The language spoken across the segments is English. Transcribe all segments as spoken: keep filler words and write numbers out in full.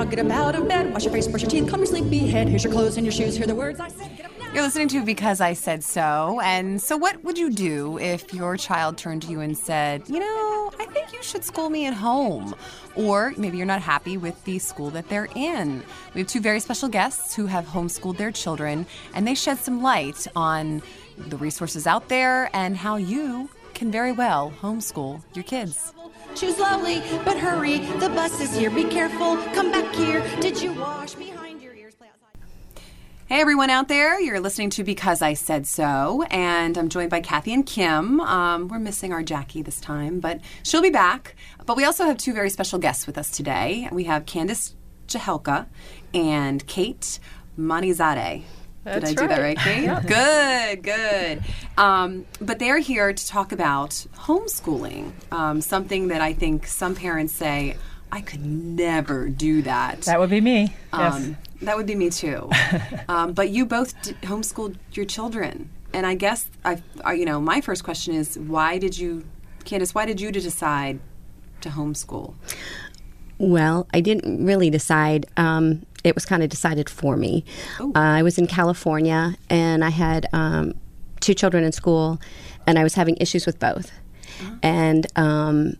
get up out of bed, wash your face, brush your teeth, comb your sleepy head. Here's your clothes and your shoes, hear the words I said, get up now. You're listening to Because I Said So. And so what would you do if your child turned to you and said, you know, I think you should school me at home? Or maybe you're not happy with the school that they're in. We have two very special guests who have homeschooled their children, and they shed some light on the resources out there and how you can very well homeschool your kids. Choose slowly, but hurry, the bus is here, be careful, come back here. Did you wash behind your ears? Play outside. Hey everyone out there, you're listening to Because I Said So, and I'm joined by Kathy and Kim. Um, we're missing our Jackie this time, but she'll be back. But we also have two very special guests with us today. We have Candace Jahelka and Kate Manizadeh. Did I do right. that right, Kate? Yeah. Good, good. Um, but they're here to talk about homeschooling, um, something that I think some parents say, I could never do that. That would be me. Um, Yes. That would be me too. um, but you both d- homeschooled your children, and I guess I, uh, you know, my first question is, why did you, Candace? Why did you decide to homeschool? Well, I didn't really decide. Um, it was kind of decided for me. Uh, I was in California, and I had um, two children in school, and I was having issues with both. Uh-huh. And um,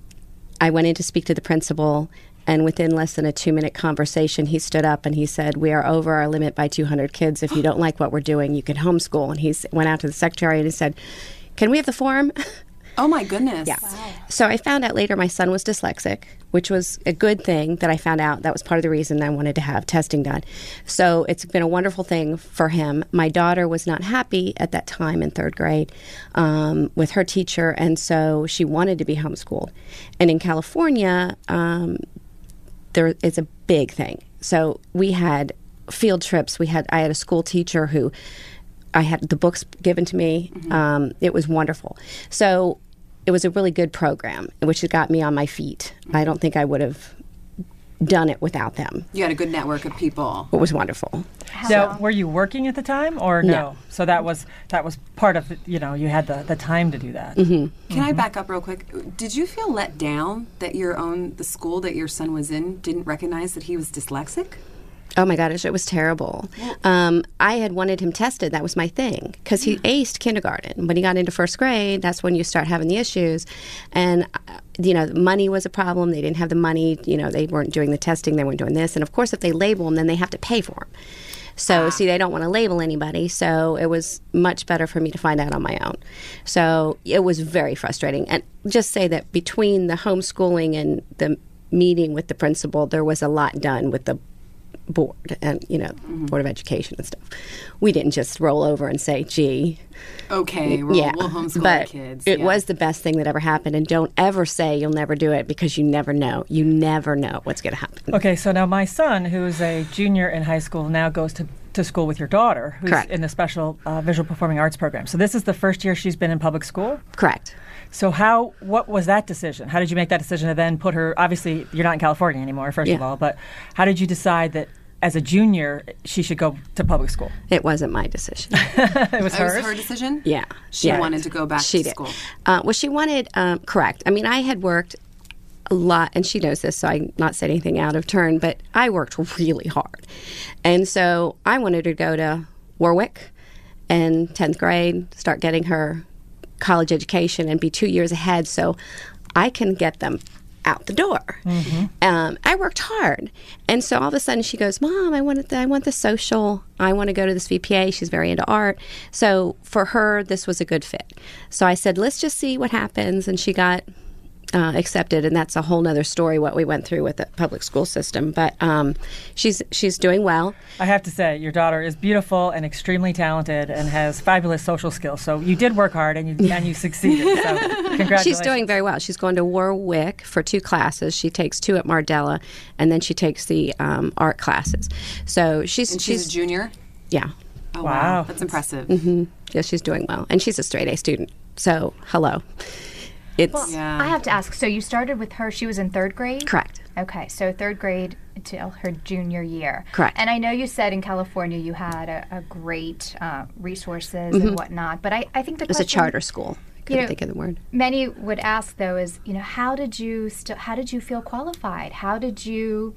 I went in to speak to the principal, and within less than a two-minute conversation, he stood up and he said, we are over our limit by two hundred kids. If you don't like what we're doing, you can homeschool. And he s- went out to the secretary and he said, can we have the form? Oh, my goodness. Yeah. Wow. So I found out later my son was dyslexic, which was a good thing that I found out. That was part of the reason I wanted to have testing done. So it's been a wonderful thing for him. My daughter was not happy at that time in third grade um, with her teacher, and so she wanted to be homeschooled. And in California, um, there is a big thing. So we had field trips. We had I had a school teacher who I had the books given to me. Mm-hmm. Um, it was wonderful. So it was a really good program, which got me on my feet. I don't think I would have done it without them. You had a good network of people. It was wonderful. So, were you working at the time, or no? No. So that was that was part of it, you know, you had the, the time to do that. Mm-hmm. Can I back up real quick? Did you feel let down that your own the school that your son was in didn't recognize that he was dyslexic? Oh my gosh, it was terrible. Um, I had wanted him tested. That was my thing because he aced kindergarten. When he got into first grade, that's when you start having the issues. And, uh, you know, money was a problem. They didn't have the money. You know, they weren't doing the testing. They weren't doing this. And, of course, if they label them, then they have to pay for them. So, ah. see, they don't want to label anybody. So it was much better for me to find out on my own. So it was very frustrating. And just say that between the homeschooling and the meeting with the principal, there was a lot done with the board and, you know, mm-hmm. Board of Education and stuff. We didn't just roll over and say, gee. Okay, we'll, yeah. we'll homeschool but our kids. It yeah. was the best thing that ever happened. And don't ever say you'll never do it because you never know. You never know what's going to happen. Okay, so now my son, who's a junior in high school, now goes to, to school with your daughter, who's Correct. in the special uh, visual performing arts program. So this is the first year she's been in public school? Correct. So how, what was that decision? How did you make that decision to then put her, obviously you're not in California anymore, first yeah. of all, but how did you decide that as a junior, she should go to public school? It wasn't my decision. It was It hers? was her decision? Yeah. She yeah. wanted to go back she to did. school. Uh, well, she wanted, um, correct. I mean, I had worked a lot, and she knows this, so I'm not saying anything out of turn, but I worked really hard. And so I wanted her to go to Warwick in tenth grade, start getting her college education, and be two years ahead so I can get them out the door. Mm-hmm. Um, I worked hard. And so all of a sudden she goes, Mom, I want, the, I want the social. I want to go to this V P A. She's very into art. So for her, this was a good fit. So I said, let's just see what happens. And she got uh, accepted. And that's a whole nother story, what we went through with the public school system. But um, she's she's doing well. I have to say, your daughter is beautiful and extremely talented and has fabulous social skills. So you did work hard and you and you succeeded. So congratulations. She's doing very well. She's going to Warwick for two classes. She takes two at Mardella, and then she takes the um, art classes. So she's And she's, she's a junior? Yeah. Oh, wow. wow. That's impressive. Mm-hmm. Yeah, she's doing well. And she's a straight A student. So, hello. It's Well, Yeah. I have to ask, so you started with her, she was in third grade? correct. Okay, so third grade until her junior year. Correct. And I know you said in California you had a, a great uh, resources Mhm. and whatnot, but I, I think the It was a question charter school. I couldn't know, think of the word. many would ask though is, you know, how did you st- how did you feel qualified? How did you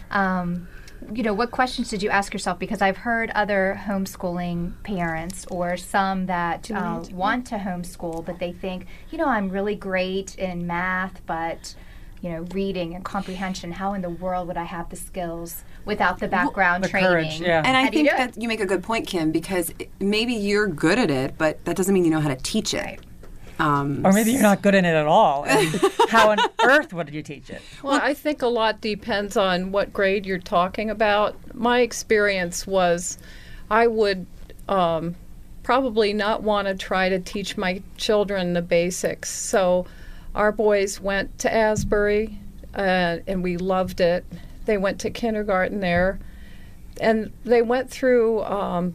Um, you know, what questions did you ask yourself? Because I've heard other homeschooling parents or some that uh, want to homeschool, but they think, you know, I'm really great in math, but, you know, reading and comprehension, how in the world would I have the skills without the background the training? courage, yeah. And I How do you think do it? that you make a good point, Kim, because it- maybe you're good at it, but that doesn't mean you know how to teach it. Right. Um, Or maybe you're not good in it at all. And how on earth would you teach it? Well, I think a lot depends on what grade you're talking about. My experience was I would um, probably not want to try to teach my children the basics. So our boys went to Asbury, uh, and we loved it. They went to kindergarten there, and they went through um,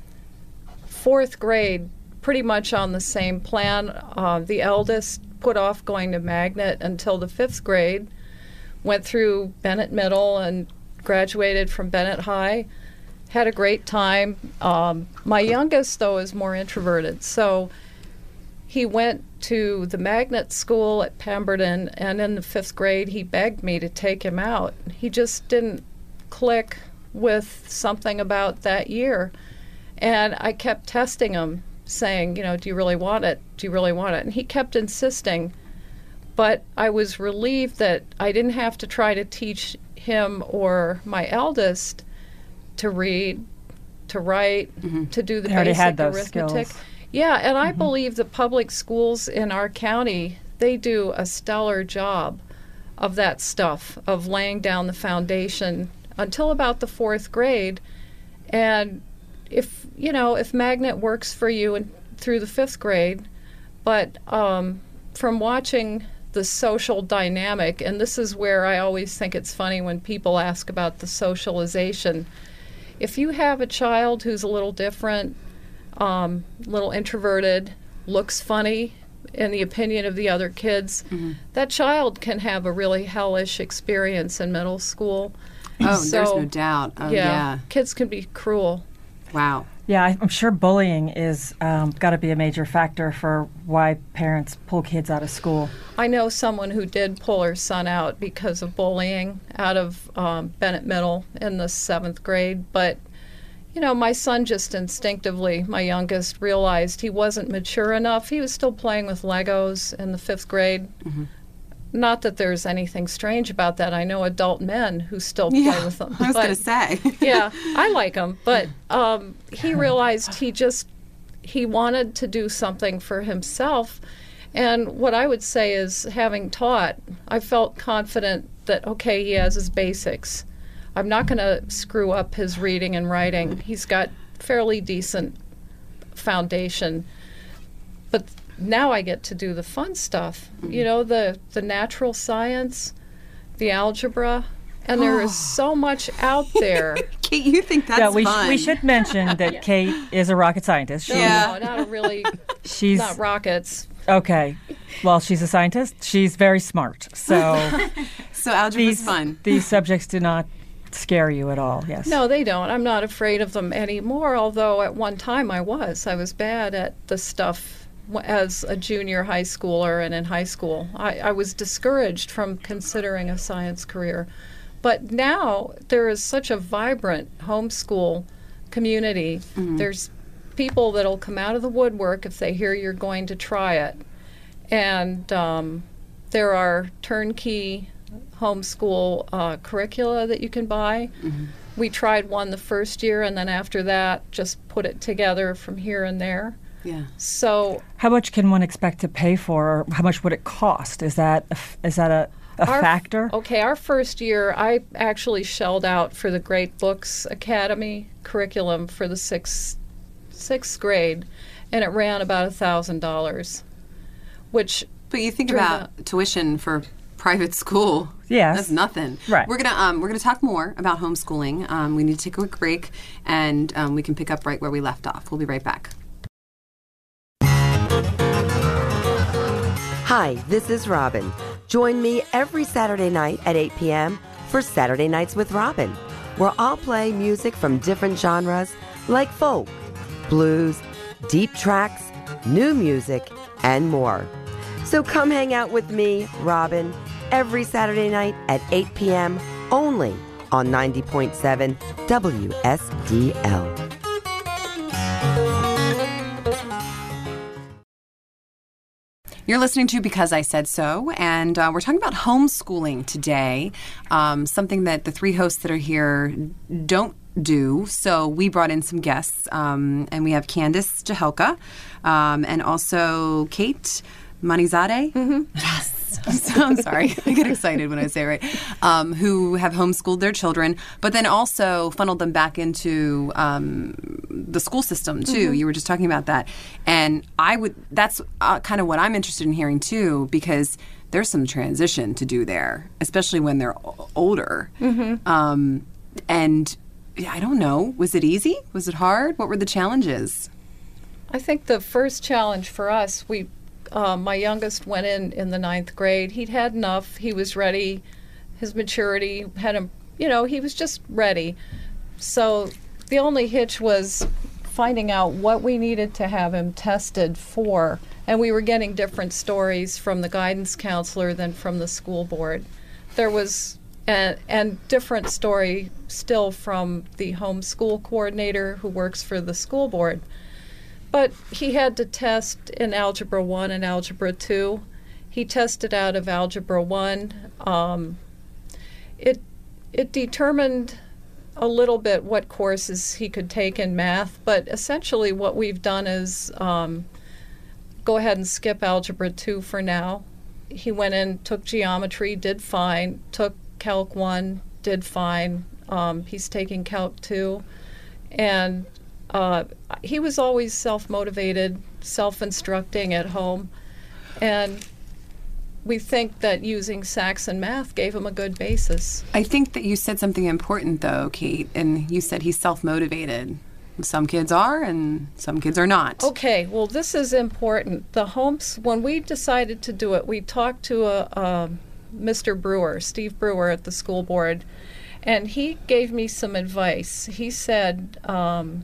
fourth grade pretty much on the same plan. Uh, the eldest put off going to Magnet until the fifth grade, went through Bennett Middle and graduated from Bennett High, had a great time. Um, my youngest, though, is more introverted, so he went to the Magnet School at Pemberton, and in the fifth grade he begged me to take him out. He just didn't click with something about that year, and I kept testing him, saying, you know, do you really want it? Do you really want it? And he kept insisting. But I was relieved that I didn't have to try to teach him or my eldest to read, to write, Mm-hmm. to do the They already basic had those arithmetic. skills. Yeah, and I Mm-hmm. believe the public schools in our county, they do a stellar job of that stuff, of laying down the foundation until about the fourth grade. And if, you know, if Magnet works for you and through the fifth grade, but um, from watching the social dynamic, and this is where I always think it's funny when people ask about the socialization. If you have a child who's a little different, um, little introverted, looks funny in the opinion of the other kids, Mm-hmm. that child can have a really hellish experience in middle school. oh, So, there's no doubt. Oh, yeah. kids can be cruel. Wow. Yeah, I- I'm sure bullying is um, got to be a major factor for why parents pull kids out of school. I know someone who did pull her son out because of bullying out of um, Bennett Middle in the seventh grade. But, you know, my son just instinctively, my youngest, realized he wasn't mature enough. He was still playing with Legos in the fifth grade. Mm-hmm. Not that there's anything strange about that. I know adult men who still play Yeah, with them. I was but- going to say. yeah, I like him, but um, he realized he just he wanted to do something for himself. And what I would say is, having taught, I felt confident that, okay, he has his basics. I'm not going to screw up his reading and writing. He's got fairly decent foundation. But now I get to do the fun stuff, you know, the, the natural science, the algebra, and there is so much out there. Kate, you think that's yeah, we, sh- fun. we should mention that Kate is a rocket scientist. No, She- Yeah. no, not a really, She's not rockets. okay. Well, she's a scientist. She's very smart. So so algebra is these fun. these subjects do not scare you at all. Yes. No, they don't. I'm not afraid of them anymore, although at one time I was. I was bad at the stuff w- as a junior high schooler and in high school. I, I was discouraged from considering a science career. But now there is such a vibrant homeschool community. There's people that'll come out of the woodwork if they hear you're going to try it. And um, there are turnkey homeschool uh, curricula that you can buy. We tried one the first year, and then after that, just put it together from here and there. Yeah. So How much can one expect to pay for, or how much would it cost? Is that a, f- is that a, a our- factor? Okay, our first year, I actually shelled out for the Great Books Academy curriculum for the sixth sixth grade, and it ran about a thousand dollars, which But you think Turned about tuition for private school. Yes. That's nothing. Right. We're gonna um, we're gonna talk more about homeschooling. Um, we need to take a quick break, and um, we can pick up right where we left off. We'll be right back. Hi, this is Robin. Join me every Saturday night at eight p.m. for Saturday Nights with Robin, where I'll play music from different genres like folk, blues, deep tracks, new music, and more. So come hang out with me, Robin, every Saturday night at eight p.m. only on ninety point seven W S D L. You're listening to Because I Said So, and uh, we're talking about homeschooling today, um, something that the three hosts that are here don't do. So we brought in some guests, um, and we have Candace Jahelka, um, and also Kate Manizadeh. Mm-hmm. Yes. So, I'm sorry. I get excited when I say it right. Um, who have homeschooled their children, but then also funneled them back into um, the school system, too. Mm-hmm. You were just talking about that. And I would, that's uh, kind of what I'm interested in hearing, too, because there's some transition to do there, especially when they're o- older. Mm-hmm. Um, and I don't know, was it easy? Was it hard? What were the challenges? I think the first challenge for us, we Uh, my youngest went in in the ninth grade. He'd had enough. He was ready. His maturity had him, you know, he was just ready. So the only hitch was finding out what we needed to have him tested for. And we were getting different stories from the guidance counselor than from the school board. There was, and, and different story still from the homeschool coordinator who works for the school board. But he had to test in Algebra one and Algebra two. He tested out of Algebra one. Um, it it determined a little bit what courses he could take in math, but essentially what we've done is um, go ahead and skip Algebra two for now. He went in, took geometry, did fine, took Calc one, did fine. Um, he's taking Calc two. And Uh, he was always self-motivated, self-instructing at home, and we think that using Saxon math gave him a good basis. I think that you said something important, though, Kate, and you said he's self-motivated. Some kids are, and some kids are not. Okay, well, this is important. The homes, when we decided to do it, we talked to a, a Mister Brewer, Steve Brewer at the school board, and he gave me some advice. He said, um,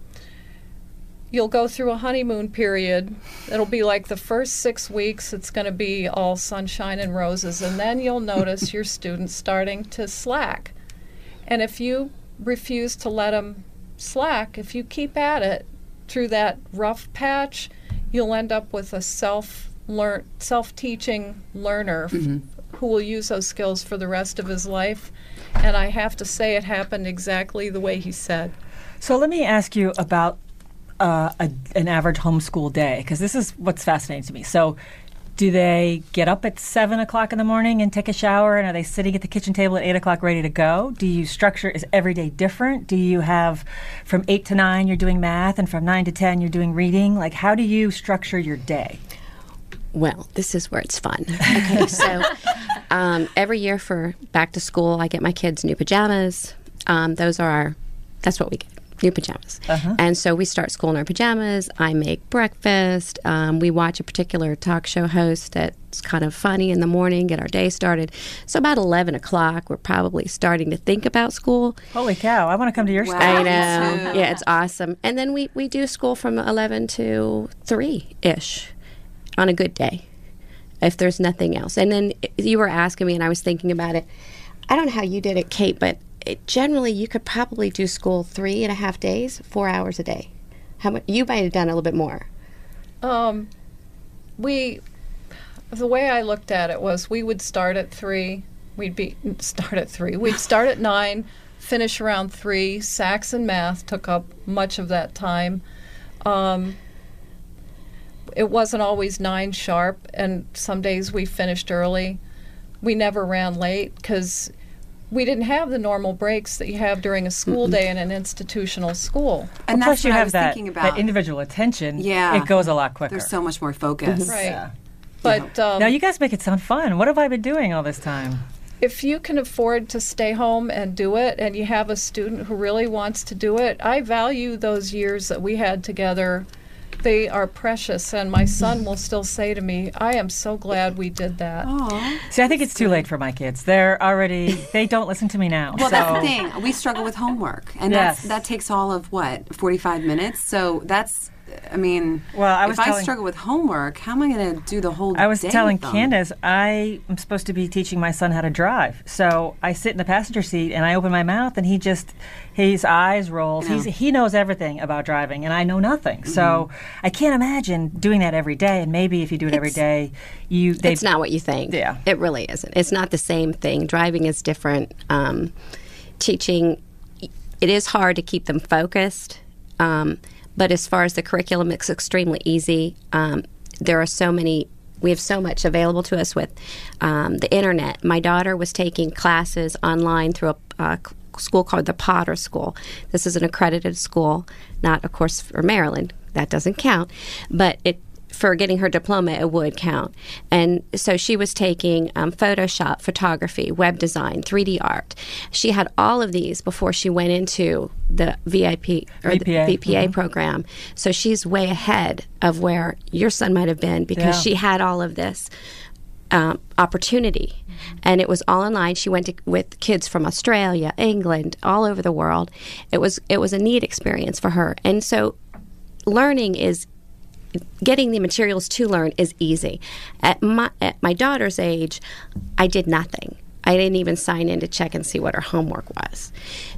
you'll go through a honeymoon period. It'll be like the first six weeks, it's going to be all sunshine and roses, and then you'll notice your students starting to slack. And if you refuse to let them slack, if you keep at it through that rough patch, you'll end up with a self learn, self-teaching learner mm-hmm. f- who will use those skills for the rest of his life. And I have to say it happened exactly the way he said. So let me ask you about Uh, a, an average homeschool day, because this is what's fascinating to me. So do they get up at seven o'clock in the morning and take a shower, and are they sitting at the kitchen table at eight o'clock ready to go? Do you structure, is every day different? Do you have from eight to nine you're doing math, and from nine to ten you're doing reading? Like, how do you structure your day? Well, this is where it's fun. Okay, so um, every year for back to school, I get my kids new pajamas. Um, those are our, that's what we get. New pajamas. Uh-huh. And so we start school in our pajamas. I make breakfast. Um, we watch a particular talk show host that's kind of funny in the morning, get our day started. So about eleven o'clock, we're probably starting to think about school. Holy cow, I want to come to your wow. school. I know. Yeah, it's awesome. And then we, we do school from eleven to three-ish on a good day, if there's nothing else. And then you were asking me, and I was thinking about it. I don't know how you did it, Kate, but It, generally, you could probably do school three and a half days, four hours a day. How much? You might have done a little bit more. Um, we, the way I looked at it was, we would start at three. We'd be start at three. We'd start at nine, finish around three. Saxon math took up much of that time. Um, it wasn't always nine sharp, and some days we finished early. We never ran late because we didn't have the normal breaks that you have during a school Mm-mm. day in an institutional school. And well, that's plus you what I have was that, thinking about. that individual attention. Yeah. It goes a lot quicker. There's so much more focus. Right. Yeah. But um, Now, you guys make it sound fun. What have I been doing all this time? if you can afford to stay home and do it, and you have a student who really wants to do it, I value those years that we had together. They are precious, and my son will still say to me, I am so glad we did that. Aww. See, I think it's too late for my kids. They're already, they don't listen to me now. Well, so. that's the thing. We struggle with homework, and Yes. that's, that takes all of, what, forty-five minutes? So that's I mean, Well, I was if I telling- struggle with homework, how am I going to do the whole I was day telling with them? Candace, I am supposed to be teaching my son how to drive. So I sit in the passenger seat and I open my mouth and he just, his eyes rolls. Yeah. He's, he knows everything about driving and I know nothing. Mm-hmm. So I can't imagine doing that every day. And maybe if you do it every It's- day, you they It's not what you think. Yeah. It really isn't. It's not the same thing. Driving is different. Um, teaching, it is hard to keep them focused. Um, but as far as the curriculum, it's extremely easy. Um, there are so many, we have so much available to us with um, the internet. My daughter was taking classes online through a uh, school called the Potter School. This is an accredited school, not, of course, for Maryland. That doesn't count. But it for getting her diploma, it would count. And so she was taking um, Photoshop, photography, web design, three D art. She had all of these before she went into the V I P or V P A. the V P A Mhm. program. So she's way ahead of where your son might have been because Yeah. she had all of this um, opportunity. And it was all online. She went to, with kids from Australia, England, all over the world. It was it was a neat experience for her. And so learning is getting the materials to learn is easy. At my at my daughter's age, I did nothing. I didn't even sign in to check and see what her homework was.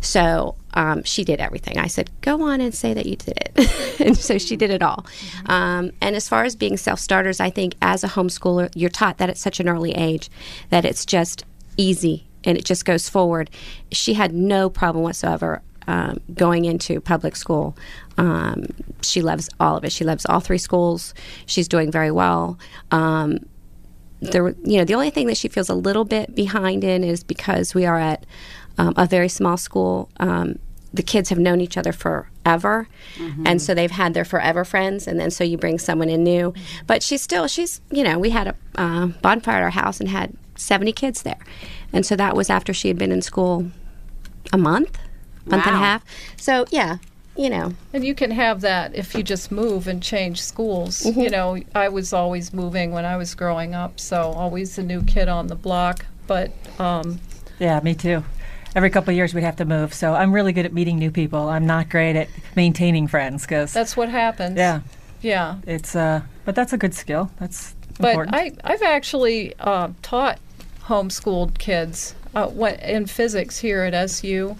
So um, she did everything. I said, go on and say that you did it. And so she did it all. Um, and as far as being self-starters, I think as a homeschooler, you're taught that at such an early age that it's just easy and it just goes forward. She had no problem whatsoever um, going into public school. Um, she loves all of it. She loves all three schools. She's doing very well. Um, there, you know, the only thing that she feels a little bit behind in is because we are at um, a very small school. Um, the kids have known each other forever, Mm-hmm. and so they've had their forever friends. And then so you bring someone in new, but she's still she's you know we had a uh, bonfire at our house and had seventy kids there, and so that was after she had been in school a month, month and a Wow. half. So yeah, you know. And you can have that if you just move and change schools. Mm-hmm. You know, I was always moving when I was growing up, so always a new kid on the block. But um, Yeah, me too. Every couple of years we'd have to move. So I'm really good at meeting new people. I'm not great at maintaining friends because that's what happens. yeah, Yeah. it's uh, but that's a good skill. That's But important. I, I've actually uh, taught homeschooled kids uh, went in physics here at S U.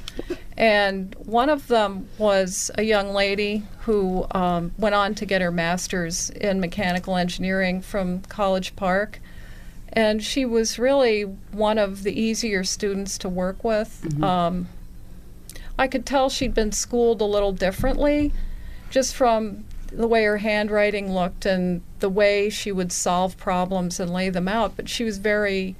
And one of them was a young lady who um, went on to get her master's in mechanical engineering from College Park. And she was really one of the easier students to work with. Um, I could tell she'd been schooled a little differently just from the way her handwriting looked and the way she would solve problems and lay them out. But she was very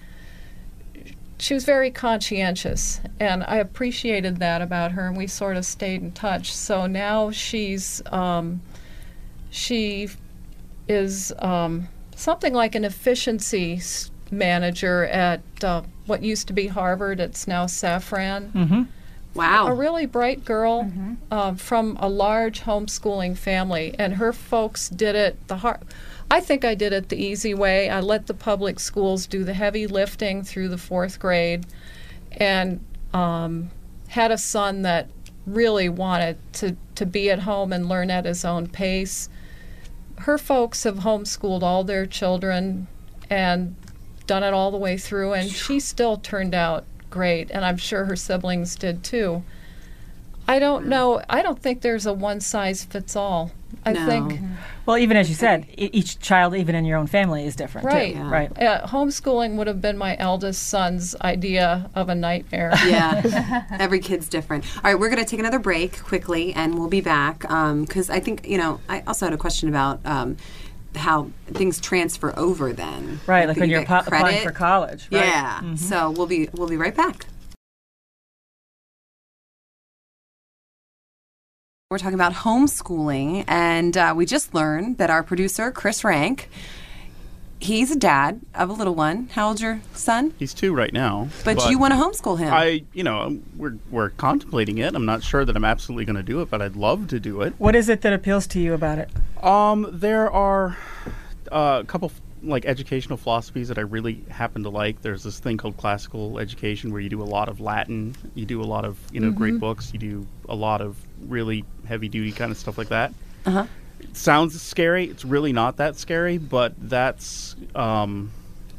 she was very conscientious, and I appreciated that about her, and we sort of stayed in touch. So now she's um, she is um, something like an efficiency s- manager at uh, what used to be Harvard. It's now Safran. mm-hmm. Wow. A really bright girl uh, from a large homeschooling family, and her folks did it the hard. I think I did it the easy way. I let the public schools do the heavy lifting through the fourth grade, and um, had a son that really wanted to, to be at home and learn at his own pace. Her folks have homeschooled all their children and done it all the way through, and she still turned out great, and I'm sure her siblings did too. I don't know. I don't think there's a one size fits all. I No. think Well, even as you said, e- each child, even in your own family, is different. too. Right. Yeah. Right. uh, homeschooling would have been my eldest son's idea of a nightmare. Yeah, every kid's different. All right, we're going to take another break quickly, and we'll be back because I think you know. I also had a question about um, how things transfer over. Then, Right, like that when you you're get po- applying credit. for college. Right? Yeah. So we'll be we'll be right back. We're talking about homeschooling, and uh, we just learned that our producer, Chris Rank, he's a dad of a little one. How old's your son? He's two right now. But, you want to homeschool him. I, you know, we're we're contemplating it. I'm not sure that I'm absolutely going to do it, but I'd love to do it. What is it that appeals to you about it? Um, there are uh, a couple like educational philosophies that I really happen to like. There's this thing called classical education where you do a lot of Latin, you do a lot of you know great books, you do a lot of really heavy duty kind of stuff like that. Uh-huh. It sounds scary. It's really not that scary, but that's um,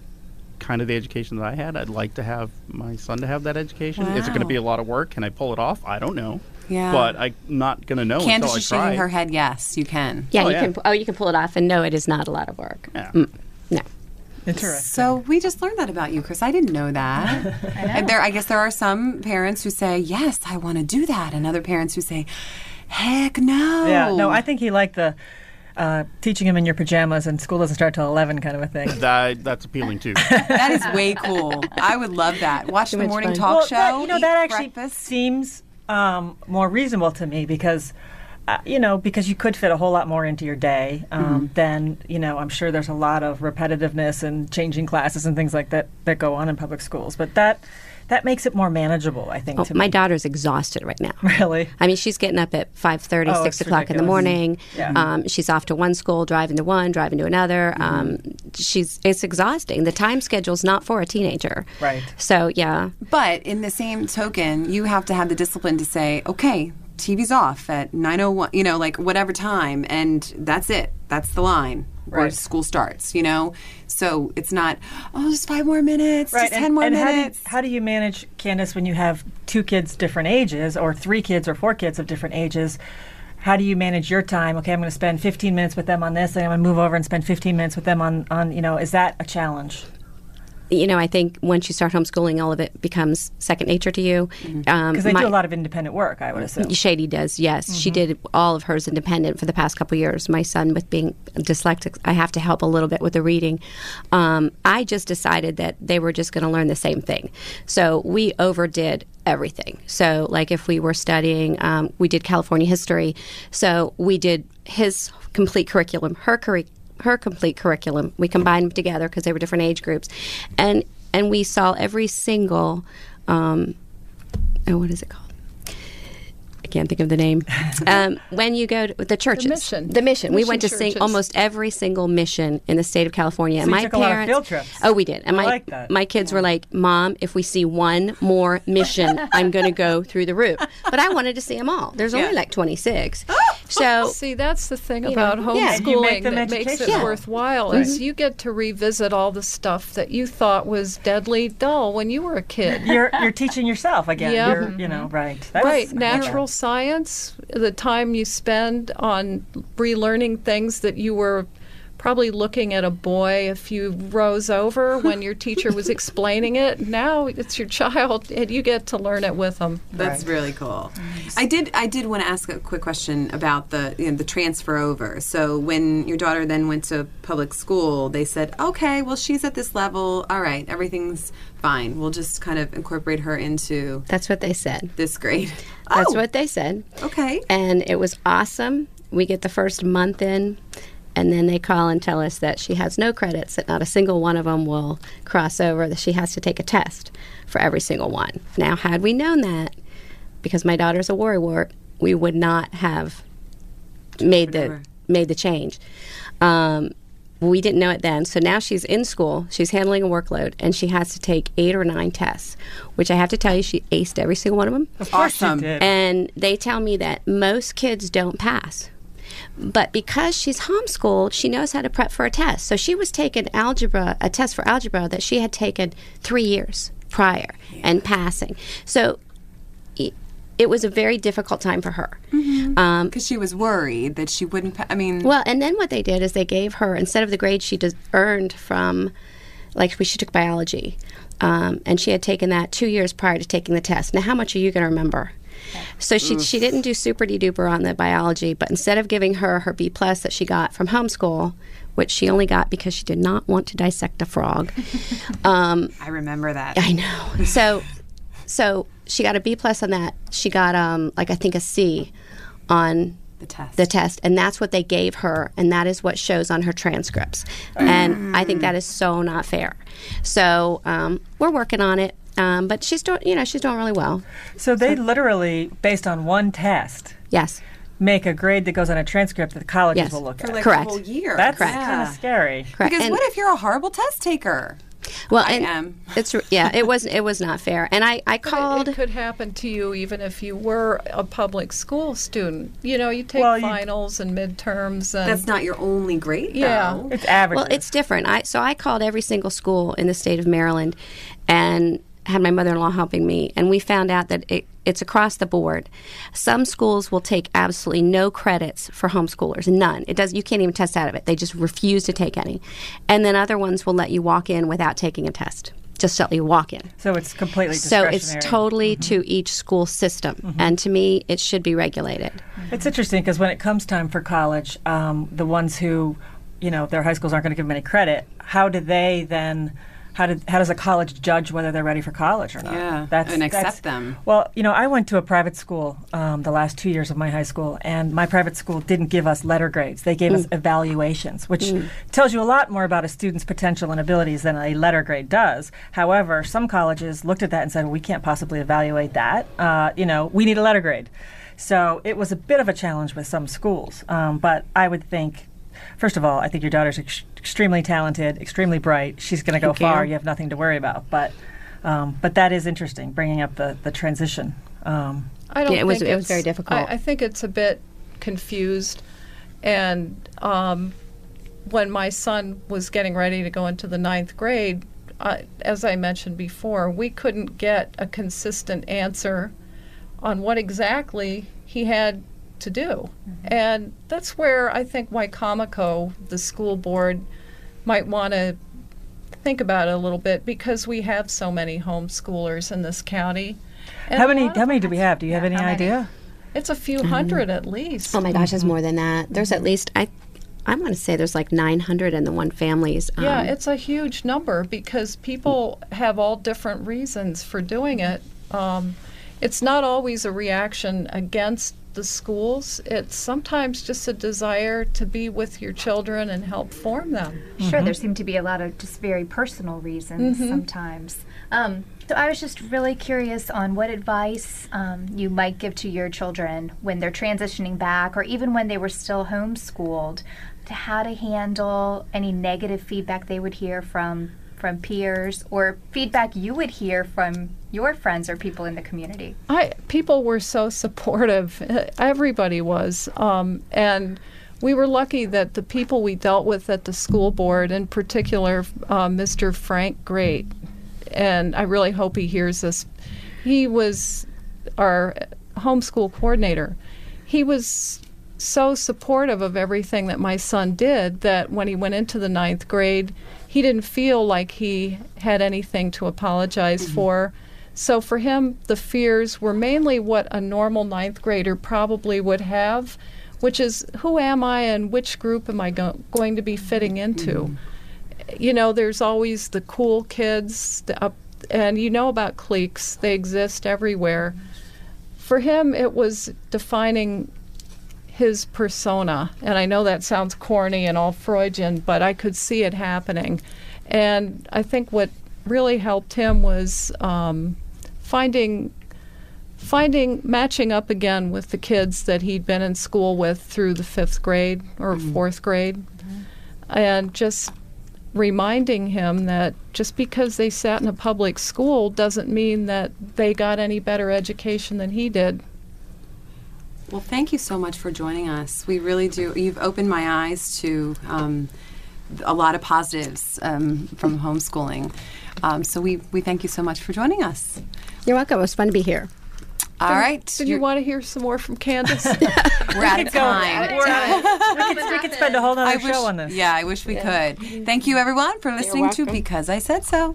kind of the education that I had. I'd like to have my son to have that education. Is it going to Wow. be a lot of work? Can I pull it off? I don't know. Yeah. But I'm not going to know Candace until I is try. shaking her head. Yes, you can. Yeah, Oh, you yeah. can. Oh, you can pull it off, and no, it is not a lot of work. Yeah. Mm, no. Interesting. So we just learned that about you, Chris. I didn't know that. I know. And there, I guess there are some parents who say, "Yes, I want to do that," and other parents who say, "Heck no." Yeah, no, I think he liked the uh, teaching him in your pajamas and school doesn't start till eleven kind of a thing. That, that's appealing too. That is way cool. I would love that. Watch the much morning fun. talk well, show. that, you know, eat that actually breakfast. seems um, more reasonable to me because, uh, you know, because you could fit a whole lot more into your day um, Mm-hmm. than, you know, I'm sure there's a lot of repetitiveness and changing classes and things like that that go on in public schools. But that that makes it more manageable, I think, Oh, to my me. daughter's exhausted right now. Really? I mean, she's getting up at five thirty, Oh, six it's o'clock in the ridiculous. morning. Yeah. Um, she's off to one school, driving to one, driving to another. Mm-hmm. Um, she's it's exhausting. The time schedule's not for a teenager. Right. So yeah, But in the same token, you have to have the discipline to say, okay, T V's off at nine oh one, you know, like whatever time, and that's it. That's the line where Right. school starts, you know? So it's not, oh, just five more minutes, just ten and, more and minutes. How do, how do you manage, Candace, when you have two kids different ages or three kids or four kids of different ages? How do you manage your time? Okay, I'm going to spend fifteen minutes with them on this, and I'm going to move over and spend fifteen minutes with them on, on, you know, is that a challenge? you know, I think once you start homeschooling, all of it becomes second nature to you. Because Um, they my- do a lot of independent work, I would assume. Shady does, yes. She did all of hers independent for the past couple years. My son, with being dyslexic, I have to help a little bit with the reading. Um, I just decided that they were just going to learn the same thing. So we overdid everything. So, like if we were studying, um, we did California history. So we did his complete curriculum, her curriculum. her complete curriculum. We combined them together because they were different age groups, and and we saw every single. Um, oh, what is it called? I can't think of the name. Um, when you go to the churches, mission. the mission. we Mission went to sing churches. almost every single mission in the state of California. So and you my took a lot of parents, field trips. oh, we did. And I my like that. my kids were like, "Mom, if we see one more mission, I'm going to go through the roof." But I wanted to see them all. There's only Yeah. like twenty-six. So See, that's the thing You about know, yeah. And you make homeschooling them that makes it educational. worthwhile is you get to revisit all the stuff that you thought was deadly dull when you were a kid. You're you're teaching yourself again. Yep. You're, you know, right. That's- Right, natural science, the time you spend on relearning things that you were probably looking at a boy a few rows over when your teacher was explaining it. Now it's your child, and you get to learn it with them. That's really cool. I did. I did want to ask a quick question about the you know, the transfer over. So when your daughter then went to public school, they said, "Okay, well she's at this level. All right, everything's fine. We'll just kind of incorporate her into that's what they said. this grade." That's Oh, what they said. Okay. And it was awesome. We get the first month in, and then they call and tell us that she has no credits, that not a single one of them will cross over, that she has to take a test for every single one. Now, had we known that, because my daughter's a worrywart, we would not have made the over. made the change. Um, we didn't know it then. So now she's in school, she's handling a workload, and she has to take eight or nine tests, which I have to tell you, she aced every single one of them. Of course Awesome. you did. And they tell me that most kids don't pass. But because she's homeschooled, she knows how to prep for a test. So she was taking algebra, a test for algebra that she had taken three years prior and passing. So it, it was a very difficult time for her. Um, Because she was worried that she wouldn't. Pa- I mean, well, and then what they did is they gave her, instead of the grade she just earned from, like she took biology, um, and she had taken that two years prior to taking the test. Now, how much are you going to remember? So she she didn't do super de duper on the biology, but instead of giving her her B plus that she got from homeschool, which she only got because she did not want to dissect a frog, um, I remember that. I know. So so she got a B plus on that. She got um like I think a C on The test. the test, and that's what they gave her, and that is what shows on her transcripts. And I think that is so not fair. So um, we're working on it, um, but she's doing, you know, she's doing really well. So they literally, based on one test, Yes, make a grade that goes on a transcript that the colleges Yes. will look For at. like Correct. the whole year. That's Correct. kind of scary. correct. Because And- what if you're a horrible test taker? Well, I and am. It's yeah, it was it was not fair, and I I But it- called. It could happen to you even if you were a public school student. You know, you take Well, you- finals and midterms, and That's not your only grade, Yeah. though. It's average. Well, it's different. I so I called every single school in the state of Maryland, and had my mother-in-law helping me, and we found out that it, it's across the board. Some schools will take absolutely no credits for homeschoolers, none. It does. You can't even test out of it. They just refuse to take any. And then other ones will let you walk in without taking a test. Just let you walk in. so it's completely So discretionary. it's totally to each school system, and to me, it should be regulated. It's interesting because when it comes time for college, um, the ones who, you know, their high schools aren't going to give them any credit, how do they then, how, did, how does a college judge whether they're ready for college or not? Yeah, and accept them. Well, you know, I went to a private school um, the last two years of my high school, and my private school didn't give us letter grades. They gave us evaluations, which tells you a lot more about a student's potential and abilities than a letter grade does. However, some colleges looked at that and said, well, we can't possibly evaluate that. Uh, you know, we need a letter grade. So it was a bit of a challenge with some schools. Um, but I would think, first of all, I think your daughter's ex- extremely talented, extremely bright. She's going to go Thank you. far. You have nothing to worry about. But um, but that is interesting, bringing up the, the transition. Um, I don't Yeah, it was- think it was it's- very difficult. I, I think it's a bit confused, and um, when my son was getting ready to go into the ninth grade, uh, as I mentioned before, we couldn't get a consistent answer on what exactly he had to do, and that's where I think Wycomico, the school board, might want to think about it a little bit, because we have so many homeschoolers in this county. And how a many lot how of- many do we have? Do you have any how many? idea? It's a few hundred at least. Oh my gosh, there's more than that. There's at least I, I'm going to say there's like nine hundred and the one families. Um, Yeah, it's a huge number because people have all different reasons for doing it. Um, it's not always a reaction against the schools. It's sometimes just a desire to be with your children and help form them. Sure, there seem to be a lot of just very personal reasons sometimes. Um, so I was just really curious on what advice um, you might give to your children when they're transitioning back, or even when they were still homeschooled, to how to handle any negative feedback they would hear from from peers, or feedback you would hear from your friends or people in the community. I people were so supportive. Uh, Everybody was, um, and we were lucky that the people we dealt with at the school board, in particular, uh, Mister Frank Great, and I really hope he hears this. He was our homeschool coordinator. He was so supportive of everything that my son did that when he went into the ninth grade, he didn't feel like he had anything to apologize for. So for him, the fears were mainly what a normal ninth grader probably would have, which is, who am I and which group am I go- going to be fitting into? You know, there's always the cool kids, the up, and you know about cliques. They exist everywhere. For him, it was defining his persona, and I know that sounds corny and all Freudian, but I could see it happening. And I think what really helped him was um, finding finding matching up again with the kids that he'd been in school with through the fifth grade or fourth grade, and just reminding him that just because they sat in a public school doesn't mean that they got any better education than he did. Well, thank you so much for joining us. We really do. You've opened my eyes to um, a lot of positives um, from homeschooling. Um, so we, we thank you so much for joining us. You're welcome. It was fun to be here. All right. Did you want to hear some more from Candace? We're out of time. We're out of- we, could, we could spend a whole other I show wish, on this. Yeah, I wish we could. Thank you, everyone, for listening to Because I Said So.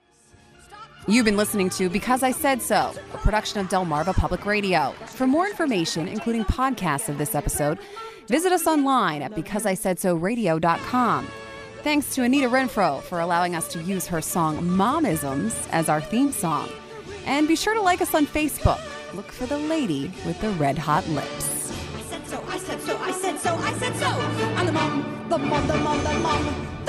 You've been listening to Because I Said So, a production of Delmarva Public Radio. For more information, including podcasts of this episode, visit us online at because I said so radio dot com. Thanks to Anita Renfro for allowing us to use her song Momisms as our theme song. And be sure to like us on Facebook. Look for the lady with the red hot lips. I said so, I said so, I said so, I said so. I'm the mom, the mom, the mom, the mom.